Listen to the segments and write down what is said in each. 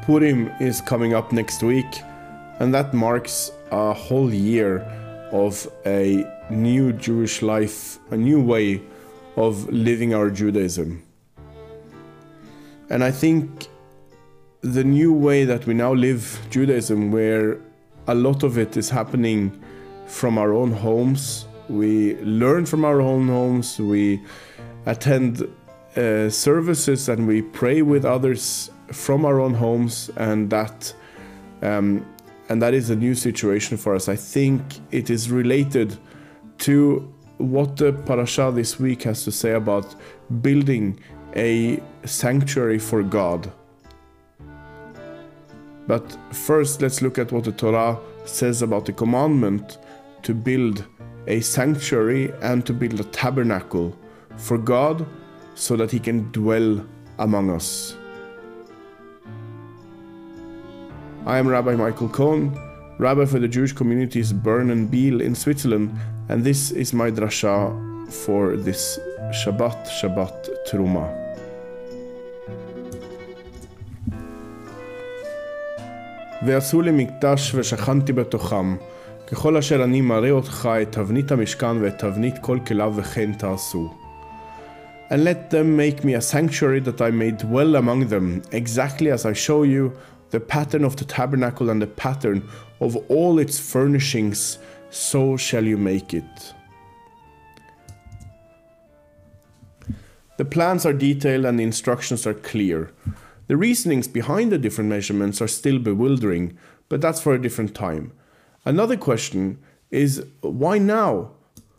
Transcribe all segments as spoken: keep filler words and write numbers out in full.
Purim is coming up next week, and that marks a whole year of a new Jewish life, a new way of living our Judaism. And I think the new way that we now live Judaism, where a lot of it is happening from our own homes, we learn from our own homes, we attend uh, services and we pray with others from our own homes, and that um, and that is a new situation for us. I think it is related to what the parasha this week has to say about building a sanctuary for God. But first, let's look at what the Torah says about the commandment to build a sanctuary and to build a tabernacle for God so that He can dwell among us. I am Rabbi Michael Cohn, Rabbi for the Jewish communities Bern and Biel in Switzerland, and this is my drasha for this Shabbat, Shabbat Teruma. ועשו לי מקדש ושכנתי בתוכם, ככל אשר אני מראה אותך את תבנית המשכן ואת תבנית כל כליו וכן תעשו. And let them make me a sanctuary that I may dwell among them, exactly as I show you the pattern of the tabernacle and the pattern of all its furnishings, so shall you make it. The plans are detailed and the instructions are clear. The reasonings behind the different measurements are still bewildering, but that's for a different time. Another question is, why now?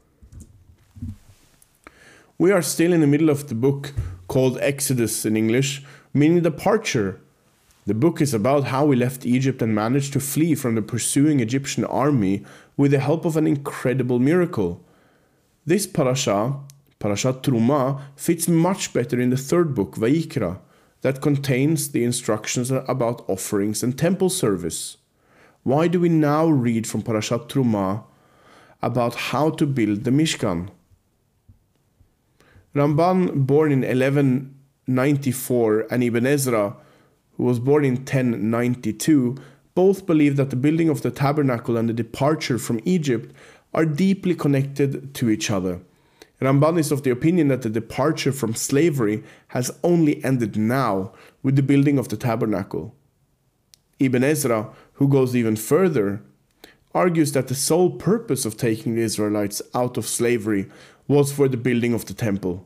We are still in the middle of the book called Exodus in English, meaning departure. The book is about how we left Egypt and managed to flee from the pursuing Egyptian army with the help of an incredible miracle. This parasha, Parashat Teruma, fits much better in the third book, Vayikra, that contains the instructions about offerings and temple service. Why do we now read from Parashat Teruma about how to build the Mishkan? Ramban, born in eleven ninety-four, and Ibn Ezra, who was born in ten ninety-two, both believe that the building of the tabernacle and the departure from Egypt are deeply connected to each other. Ramban is of the opinion that the departure from slavery has only ended now with the building of the tabernacle. Ibn Ezra, who goes even further, argues that the sole purpose of taking the Israelites out of slavery was for the building of the temple.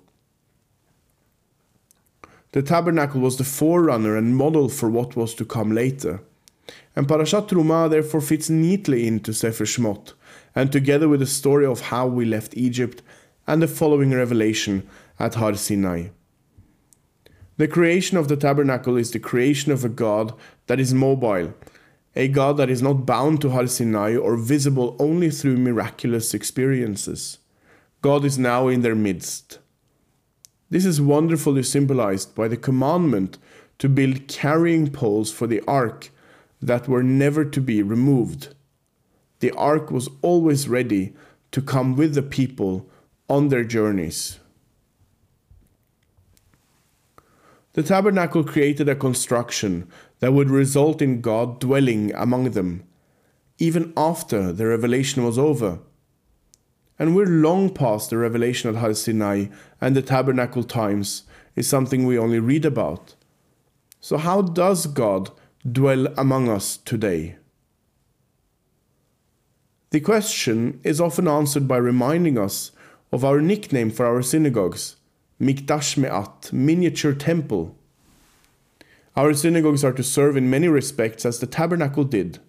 The tabernacle was the forerunner and model for what was to come later. And Parashat Teruma therefore fits neatly into Sefer Shemot, and together with the story of how we left Egypt and the following revelation at Har Sinai. The creation of the tabernacle is the creation of a God that is mobile, a God that is not bound to Har Sinai or visible only through miraculous experiences. God is now in their midst. This is wonderfully symbolized by the commandment to build carrying poles for the ark that were never to be removed. The ark was always ready to come with the people on their journeys. The tabernacle created a construction that would result in God dwelling among them, even after the revelation was over. And we're long past the revelation at Har Sinai, and the tabernacle times is something we only read about. So how does God dwell among us today? The question is often answered by reminding us of our nickname for our synagogues, Mikdash Me'at, miniature temple. Our synagogues are to serve in many respects as the tabernacle did.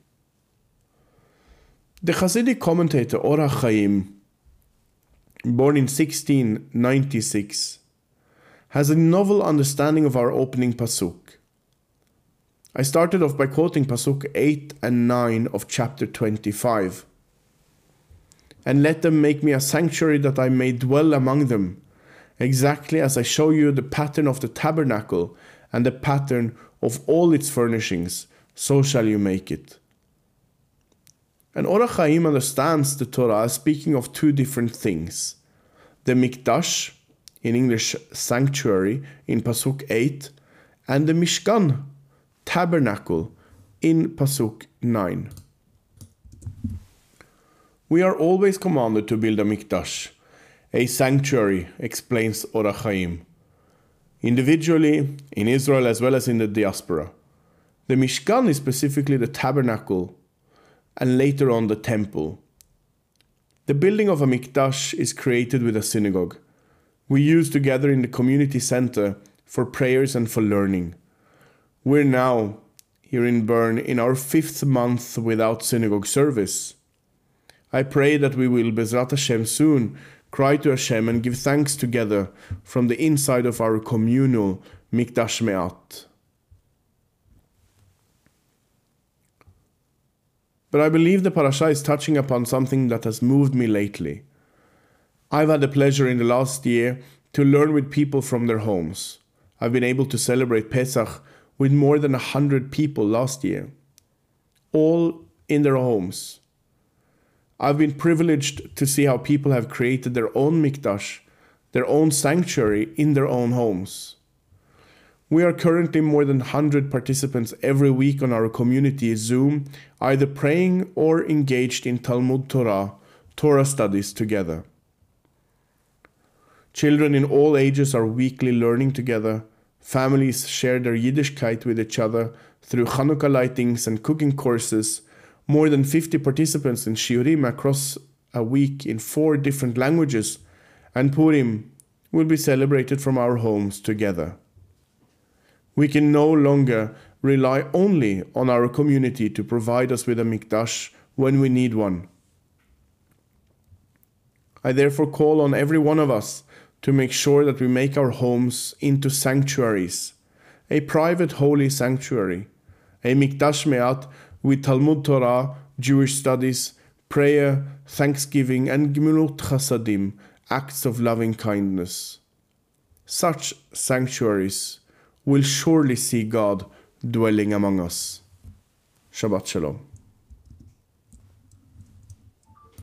The Hasidic commentator Or HaChaim, born in sixteen ninety-six, has a novel understanding of our opening pasuk. I started off by quoting pasuk eight and nine of chapter twenty-five. And let them make me a sanctuary that I may dwell among them, exactly as I show you the pattern of the tabernacle and the pattern of all its furnishings, so shall you make it. And Or HaChaim understands the Torah as speaking of two different things. The Mikdash, in English sanctuary, in Pasuk eight, and the Mishkan, tabernacle in Pasuk nine. We are always commanded to build a mikdash, a sanctuary, explains Or HaChaim, individually, in Israel as well as in the diaspora. The Mishkan is specifically the tabernacle, and later on the temple. The building of a mikdash is created with a synagogue. We used to gather in the community center for prayers and for learning. We're now, here in Bern, in our fifth month without synagogue service. I pray that we will, Bezrat Hashem, soon cry to Hashem and give thanks together from the inside of our communal Mikdash Me'at. But I believe the parasha is touching upon something that has moved me lately. I've had the pleasure in the last year to learn with people from their homes. I've been able to celebrate Pesach with more than a hundred people last year, all in their homes. I've been privileged to see how people have created their own mikdash, their own sanctuary in their own homes. We are currently more than one hundred participants every week on our community Zoom, either praying or engaged in Talmud Torah, Torah studies together. Children in all ages are weekly learning together. Families share their Yiddishkeit with each other through Chanukah lightings and cooking courses. More than fifty participants in Shiurim across a week in four different languages, and Purim will be celebrated from our homes together. We can no longer rely only on our community to provide us with a mikdash when we need one. I therefore call on every one of us to make sure that we make our homes into sanctuaries, a private holy sanctuary, a mikdash me'at with Talmud Torah, Jewish studies, prayer, thanksgiving, and Gemilut Chasadim, acts of loving kindness. Such sanctuaries will surely see God dwelling among us. Shabbat Shalom.